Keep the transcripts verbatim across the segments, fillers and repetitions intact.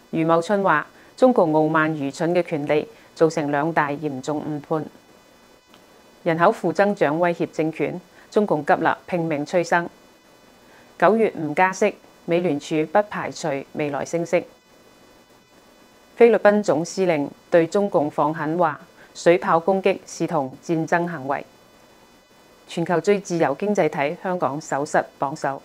余茂春話：中共傲慢愚蠢嘅權利造成兩大嚴重誤判，人口負增長威脅政權，中共急立拼命催生。九月唔加息，美聯儲不排除未來升息。菲律賓總司令對中共放狠話：水炮攻擊視同戰爭行為。全球最自由經濟體香港手失榜首。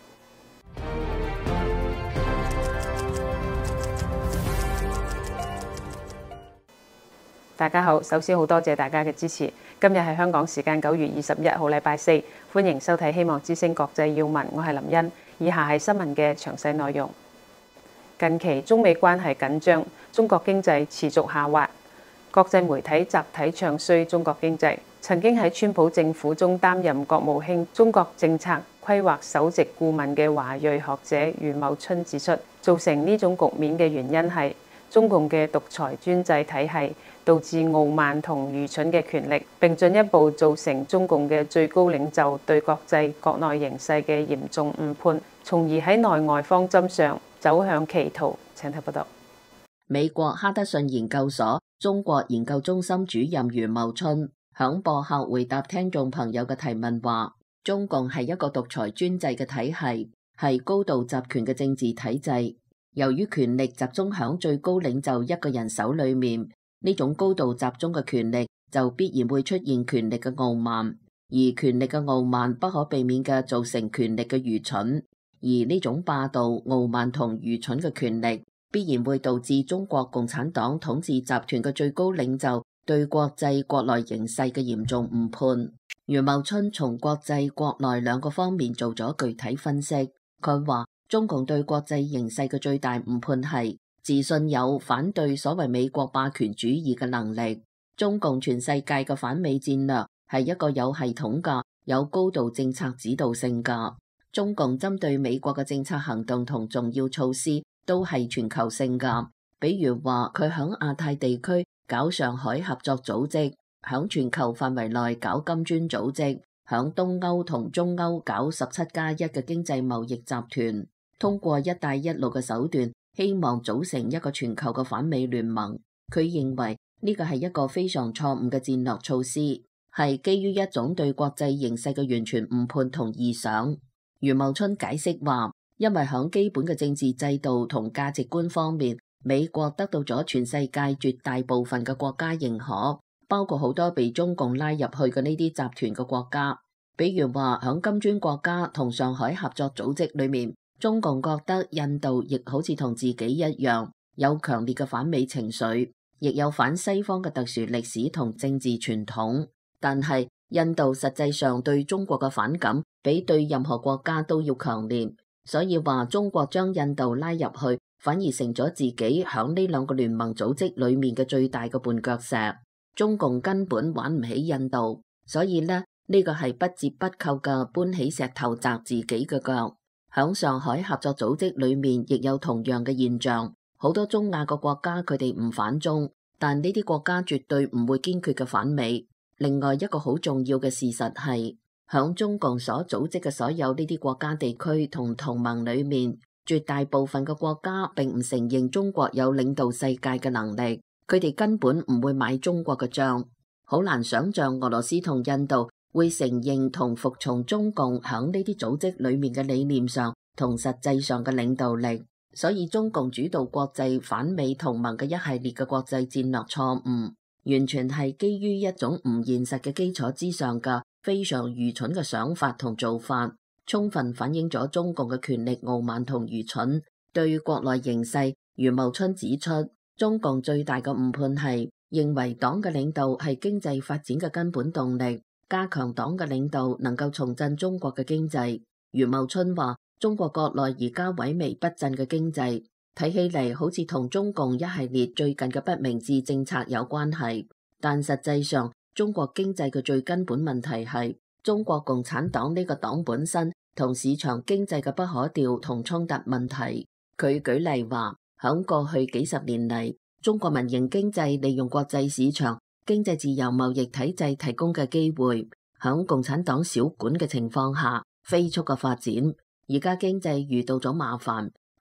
大家好，首先好多謝大家嘅支持。今日係香港時間九月二十一號，禮拜四，歡迎收睇《希望之聲國際要聞》，我係林茵。以下係新聞嘅詳細內容。近期中美關係緊張，中國經濟持續下滑，國際媒體集體唱衰中國經濟。曾經喺川普政府中擔任國務卿中國政策規劃首席顧問嘅華裔學者余茂春指出，造成呢種局面嘅原因係中共嘅獨裁專制體系導致傲慢同愚蠢嘅權力，並進一步造成中共嘅最高領袖對國際國內形勢嘅嚴重誤判，從而喺內外方針上走向歧途。請睇報道。 美國哈德遜研究所中國研究中心主任余茂春響播客回答聽眾朋友嘅提問話：中共係一個獨裁專制嘅體系，係高度集權嘅政治體制。由於權力集中響最高領袖一個人手裏面，呢種高度集中嘅權力就必然會出現權力嘅傲慢，而權力嘅傲慢不可避免嘅造成權力嘅愚蠢，而呢種霸道、傲慢同愚蠢嘅權力必然會導致中國共產黨統治集團嘅最高領袖對國際國內形勢嘅嚴重誤判。余茂春從國際國內兩個方面做咗具體分析，佢話中共對國際形勢嘅最大誤判係自信有反對所謂美國霸權主義嘅能力。中共全世界嘅反美戰略係一個有系統嘅、有高度政策指導性嘅。中共針對美國嘅政策行動同重要措施都係全球性嘅，比如話佢響亞太地區搞上海合作組織，響全球範圍內搞金磚組織，響東歐同中歐搞十七加一嘅經濟貿易集團。通過一帶一路嘅手段，希望組成一個全球嘅反美聯盟。佢認為呢個係一個非常錯誤嘅戰略措施，係基於一種對國際形勢嘅完全誤判同臆想。余茂春解釋話，因為響基本嘅政治制度同價值觀方面，美國得到咗全世界絕大部分嘅國家認可，包括好多被中共拉入去嘅呢啲集團嘅國家。比如話響金磚國家同上海合作組織裏面，中共覺得印度亦好似同自己一樣，有強烈嘅反美情緒，亦有反西方嘅特殊歷史同政治傳統。但係印度實際上對中國嘅反感比對任何國家都要強烈，所以話中國將印度拉入去，反而成咗自己響呢兩個聯盟組織裏面嘅最大嘅絆腳石。中共根本玩唔起印度，所以呢，呢個係不折不扣嘅搬起石頭砸自己嘅腳。響上海合作組織裏面亦有同樣嘅現象，好多中亞嘅國家佢哋唔反中，但呢啲國家絕對唔會堅決嘅反美。另外一個好重要嘅事實係，響中共所組織嘅所有呢啲國家地區同同盟裏面，絕大部分嘅國家並唔承認中國有領導世界嘅能力，佢哋根本唔會買中國嘅賬。好難想象俄羅斯同印度會承認同服從中共響呢啲組織裏面嘅理念上同實際上嘅領導力，所以中共主導國際反美同盟嘅一系列嘅國際戰略錯誤，完全係基於一種唔現實嘅基礎之上嘅非常愚蠢嘅想法同做法，充分反映咗中共嘅權力傲慢同愚蠢。對於國內形勢，余茂春指出，中共最大嘅誤判係認為黨嘅領導係經濟發展嘅根本動力，加強黨嘅領導能夠重振中國嘅經濟。余茂春話，中國國內而家萎靡不振嘅經濟，睇起嚟好似同中共一系列最近嘅不明智政策有關係，但實際上中國經濟嘅最根本問題係中國共產黨呢個黨本身同市場經濟嘅不可調同衝突問題。佢舉例話，響過去幾十年嚟，中國民營經濟利用國際市場經濟自由貿易體制提供嘅機會，響共產黨少管嘅情況下飛速嘅發展。而家經濟遇到咗麻煩，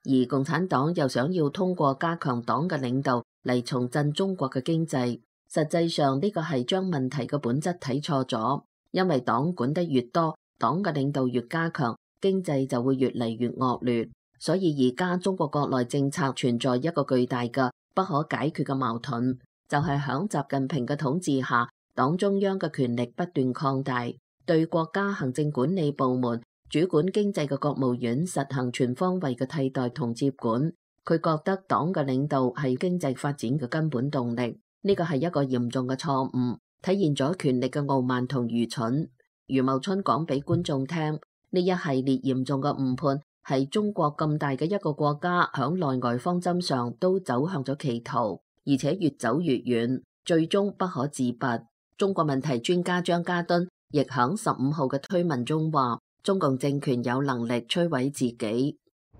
而共產黨又想要通過加強黨嘅領導嚟重振中國嘅經濟。實際上呢個係將問題嘅本質睇錯咗，因為黨管得越多，黨嘅領導越加強，經濟就會越嚟越惡劣。所以而家中國國內政策存在一個巨大嘅不可解決嘅矛盾，就係響習近平嘅統治下，黨中央嘅權力不斷擴大，對國家行政管理部門、主管經濟嘅國務院實行全方位嘅替代同接管。佢覺得黨嘅領導係經濟發展嘅根本動力，呢個係一個嚴重嘅錯誤，體現咗權力嘅傲慢同愚蠢。余茂春講俾觀眾聽，呢一系列嚴重嘅誤判係中國咁大嘅一個國家響內外方針上都走向咗歧途，而且越走越遠，最終不可自拔。中國問題專家張家敦亦響十五號嘅推文中話，中共政權有能力摧毀自己。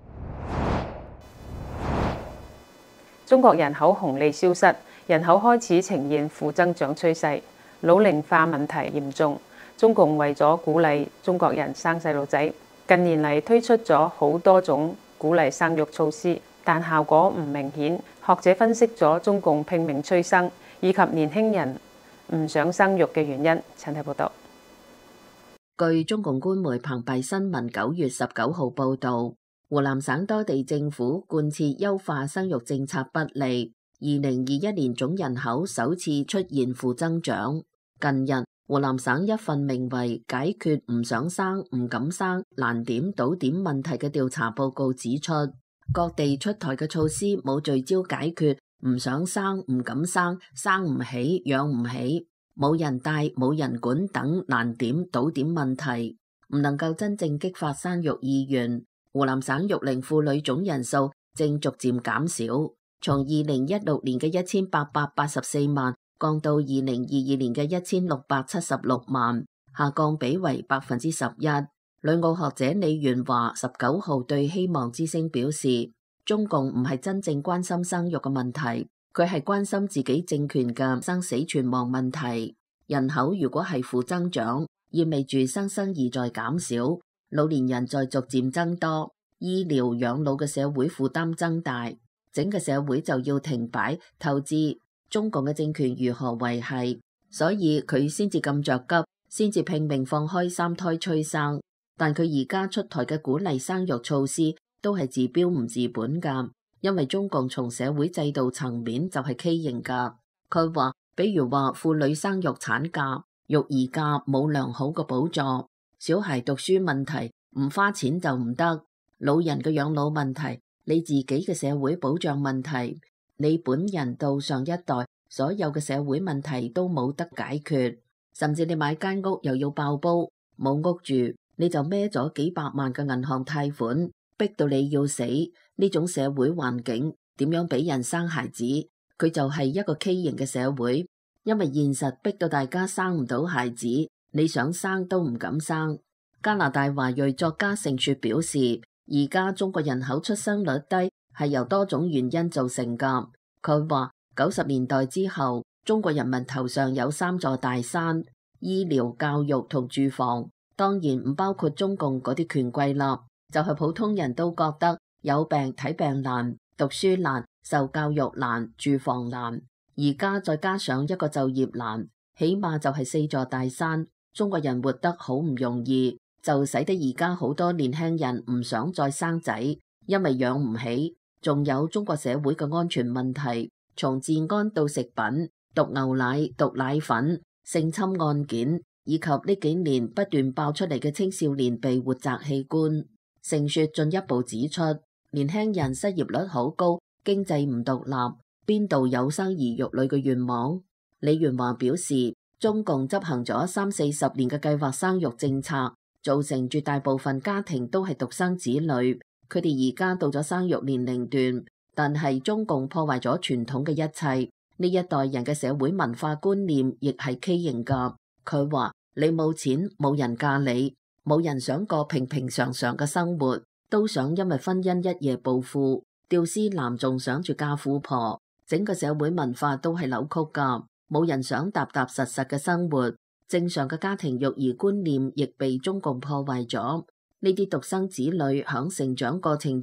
中國人口紅利消失，人口開始呈現負增長趨勢，老齡化問題嚴重。中共為咗鼓勵中國人生細路仔，近年嚟推出咗好多種鼓勵生育措施，但效果唔明顯。學者分析咗中共拼命催生以及年輕人唔想生育嘅原因。請睇報道。 據中共官媒澎湃新聞九月十九號報道，湖南省多地政府貫徹優化生育政策不力，二零二一年總人口首次出現負增長。近日，湖南省一份名為《解決唔想生、唔敢生、難點倒點問題》嘅調查報告指出，各地出台嘅措施冇聚焦解決唔想生、唔敢生、生唔起、養唔起、冇人帶、冇人管等難點倒點問題，唔能夠真正激發生育意願。湖南省育齡婦女總人數正逐漸減少，從二零一六年嘅一千八百八十四萬降到二零二二年嘅一千六百七十六萬，下降比為百分之十一。旅澳學者李元華十九號對希望之聲表示，中共唔係真正關心生育嘅問題，佢係關心自己政權嘅生死存亡問題。人口如果係負增長，意味住新生兒在減少，老年人在逐漸增多，醫療養老嘅社會負擔增大，整個社會就要停擺透支。中共嘅政權如何維繫？所以佢先至咁着急，先至拼命放開三胎催生。但佢而家出台嘅鼓勵生育措施都係治標唔治本噶，因為中共從社會制度層面就係畸形噶。佢話，比如話婦女生育產假、育兒假冇良好嘅補助，小孩讀書問題唔花錢就唔得，老人嘅養老問題，你自己嘅社會保障問題，你本人到上一代所有嘅社會問題都冇得解決，甚至你買間屋又要爆煲，冇屋住，你就孭咗幾百萬嘅銀行貸款，逼到你要死。呢種社會環境點樣俾人生孩子？佢就係一個畸形嘅社會，因為現實逼到大家生唔到孩子，你想生都唔敢生。加拿大華裔作家盛雪表示，而家中國人口出生率低係由多種原因造成噶。佢話九十年代之後，中國人民頭上有三座大山：醫療、教育同住房。當然唔包括中共嗰啲權貴啦，就係普通人都覺得有病睇病難，讀書難，受教育難，住房難。而家再加上一個就業難，起碼就係四座大山。中國人活得好唔容易，就使得而家好多年輕人唔想再生仔，因為養唔起。仲有中國社會嘅安全問題，從治安到食品、毒牛奶、毒奶粉、性侵案件，以及呢幾年不斷爆出嚟嘅青少年被活摘器官。盛雪進一步指出，年輕人失業率好高，經濟唔獨立，邊度有生兒育女嘅願望？李元華表示，中共執行咗三四十年嘅計劃生育政策，造成絕大部分家庭都係獨生子女，佢哋而家到咗生育年齡段，但係中共破壞咗傳統嘅一切，呢一代人嘅社會文化觀念亦係畸形噶。佢話，你冇錢，冇人嫁你，冇人想過平平常常嘅生活，都想因為婚姻一夜暴富，吊絲男仲想住嫁富婆，整個社會文化都係扭曲噶，冇人想踏踏實實嘅生活，正常嘅家庭育兒觀念亦被中共破壞咗。呢啲獨生子女響成長過程中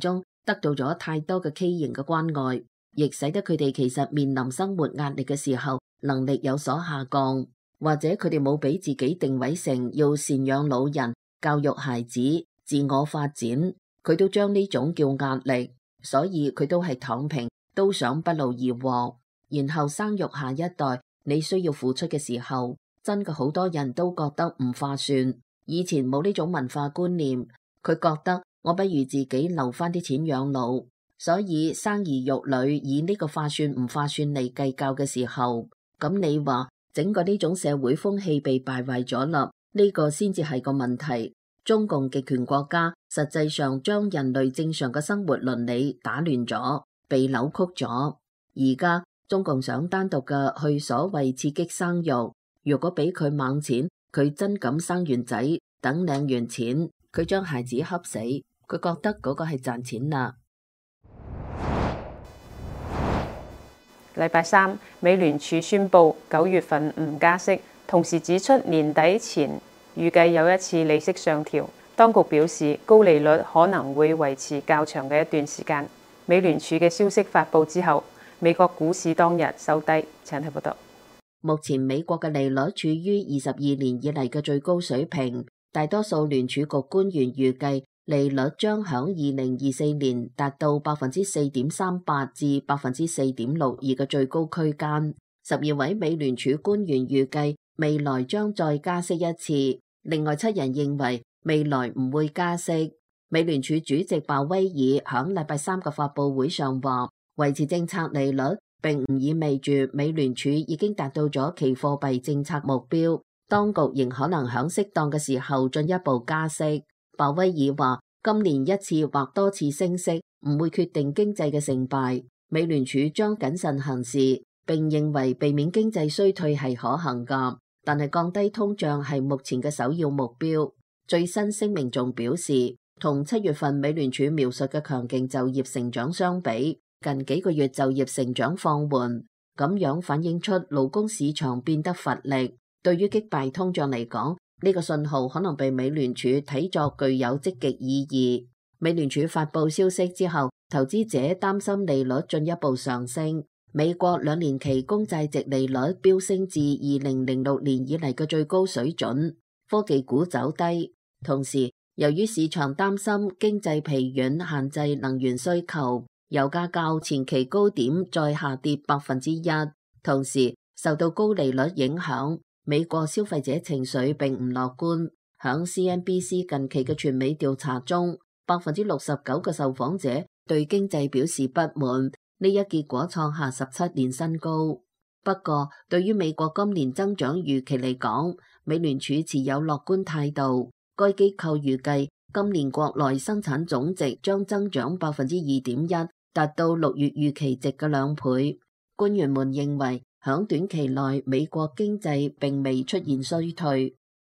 得到咗太多嘅畸形嘅關愛，亦使得佢哋其實面臨生活壓力嘅時候，能力有所下降，或者佢哋冇俾自己定位成要贍養老人、教育孩子、自我發展，佢都將呢種叫壓力，所以佢都係躺平，都想不勞而獲，然後生育下一代。你需要付出嘅時候，真嘅好多人都覺得唔划算。以前冇呢種文化觀念，佢覺得我不如自己留翻啲錢養老，所以生兒育女以呢個划算唔划算嚟計較嘅時候，咁你話整個呢種社會風氣被敗壞咗啦，呢個先至係個問題。中共極權國家實際上將人類正常嘅生活倫理打亂咗，被扭曲咗。而家中共想單獨嘅去所謂刺激生育，如果俾佢猛錢，佢真咁生完仔，等領完錢，佢將孩子恰死，佢覺得嗰個係賺錢啦。 禮拜三，美聯儲宣布九月份唔加息，同時指出年底前預計有一次利息上調。當局表示，高利率可能會維持較長嘅一段時間。美聯儲嘅消息發布之後，美國股市當日收低。請睇報道。 目前美國嘅利率處於二十二年以嚟嘅最高水平，大多數聯儲局官員預計利率將響二零二四年達到百分之四點三八至百分之四點六二嘅最高區間。十二位美聯儲官員預計未來將再加息一次，另外七人認為未來唔會加息。美聯儲主席鮑威爾響禮拜三嘅發佈會上話，維持政策利率並唔意味住美聯儲已經達到咗其貨幣政策目標，當局仍可能響適當嘅時候進一步加息。鮑威爾話，今年一次或多次升息唔會決定經濟嘅成敗，美聯儲將謹慎行事，並認為避免經濟衰退係可行㗎，但係降低通脹係目前嘅首要目標。最新聲明仲表示，同七月份美聯儲描述嘅強勁就業成長相比，近幾個月就業成長放緩，咁樣反映出勞工市場變得乏力。對於擊敗通脹嚟講，呢個信號可能被美聯儲睇作具有積極意義。美聯儲發佈消息之後，投資者擔心利率進一步上升。美國兩年期公債殖利率飆升至二零零六年以嚟嘅最高水準，科技股走低。同時，由於市場擔心經濟疲軟限制能源需求，油價較前期高點再下跌百分之一。同時，受到高利率影響，美國消費者情緒並唔樂觀。響 C N B C 近期嘅全美調查中，百分之六十九嘅受訪者對經濟表示不滿，呢一結果創下十七年新高。不過，對於美國今年增長預期嚟講，美聯儲持有樂觀態度。該機構預計今年國內生產總值將增長百分之二點一，達到六月預期值嘅兩倍。官員們認為，響短期內美國經濟並未出現衰退。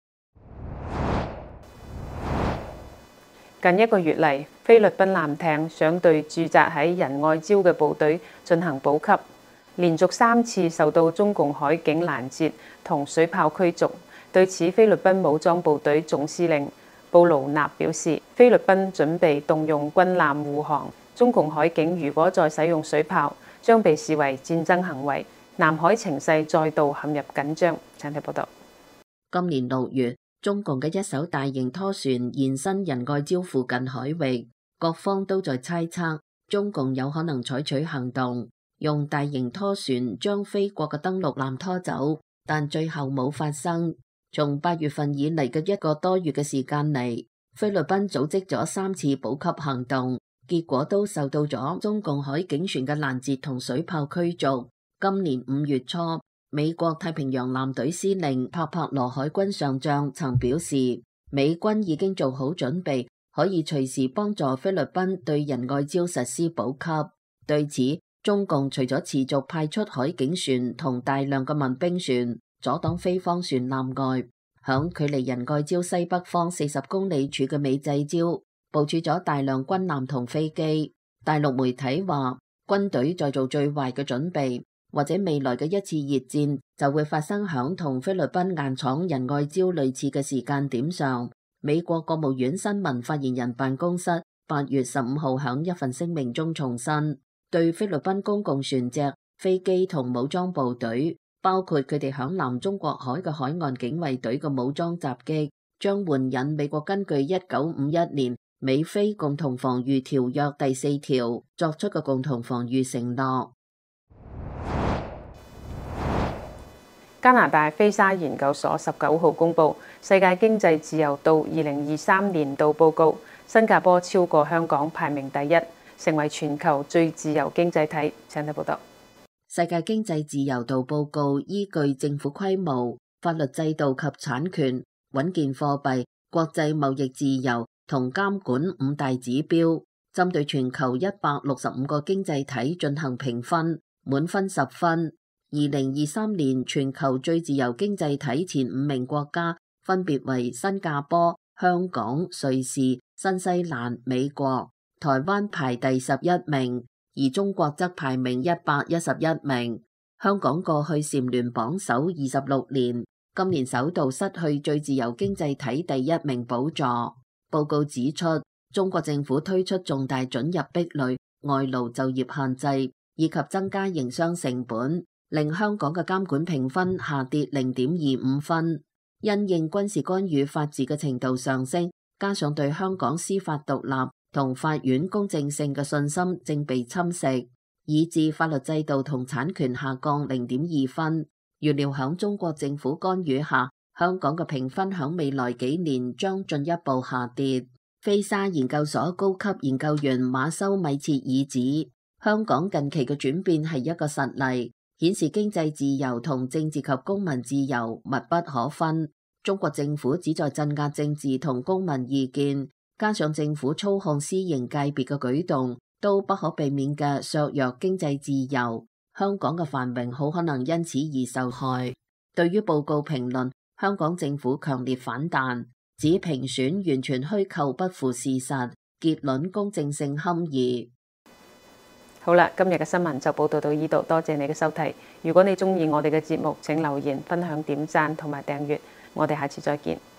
近一個月嚟，菲律賓艦艇想對駐紮喺仁愛礁嘅部隊進行補給，連續三次受到中共海警攔截同水炮驅逐。對此，菲律賓武裝部隊總司令布勞納表示，菲律賓準備動用軍艦護航。中共海警如果再使用水炮，將被視為戰爭行為。南海情勢再度陷入緊張。請睇報道。 今年六月，中共嘅一艘大型拖船現身仁愛礁附近海域，各方都在猜測中共有可能採取行動，用大型拖船將菲國嘅登陸艦拖走，但最後冇發生。從八月份以嚟嘅一個多月嘅時間嚟，菲律賓組織咗三次補給行動，結果都受到咗中共海警船嘅攔截同水炮驅逐。今年五月初，美國太平洋艦隊司令帕帕羅海軍上將曾表示，美軍已經做好準備，可以隨時幫助菲律賓對仁愛礁實施補給。對此，中共除咗持續派出海警船同大量嘅民兵船阻擋菲方船艦外，響距離仁愛礁西北方四十公里處嘅美濟礁部署咗大量軍艦同飛機。大陸媒體話，軍隊在做最壞嘅準備，或者未來嘅一次熱戰就會發生響同菲律賓硬闖仁愛礁類似嘅時間點上。美國國務院新聞發言人辦公室八月十五號響一份聲明中重申，對菲律賓公共船隻、飛機同武裝部隊，包括佢哋響南中國海嘅海岸警衛隊嘅武裝襲擊，將援引美國根據一九五一年美菲共同防禦條約第四條作出嘅共同防禦承諾。 加拿大菲沙研究所十九號公布世界經濟自由度二零二三年度報告，新加坡超過香港排名第一，成為全球最自由經濟體。請睇報道。 世界經濟自由度報告依據政府規模、法律制度及產權、穩健貨幣、國際貿易自由同監管五大指標，針對全球一百六十五個經濟體進行評分，滿分十分。二零二三年全球最自由經濟體前五名國家分別為新加坡、香港、瑞士、新西蘭、美國。台灣排第十一名，而中國則排名一百一十一名。香港過去蟬聯榜首二十六年，今年首度失去最自由經濟體第一名寶座。報告指出，中國政府推出重大准入壁壘、外勞就業限制以及增加營商成本，令香港嘅監管評分下跌零點二五分。因應軍事干預法治嘅程度上升，加上對香港司法獨立同法院公正性嘅信心正被侵蝕，以致法律制度同產權下降零點二分。預料響中國政府干預下，香港嘅評分響未來幾年將進一步下跌。菲沙研究所高級研究員馬修米切爾指，香港近期嘅轉變係一個實例，顯示經濟自由同政治及公民自由密不可分。中國政府旨在鎮壓政治同公民意見，加上政府操控私營界別嘅舉動，都不可避免嘅削弱經濟自由。香港嘅繁榮好可能因此而受害。對於報告評論，香港政府強烈反彈，指評選完全虛構不符事實，結論公正性堪疑。 好啦，今日嘅新聞就報道到呢度，多謝你嘅收睇。如果你鍾意我哋嘅節目，請留言、分享、點讚同埋訂閱。我哋下次再見。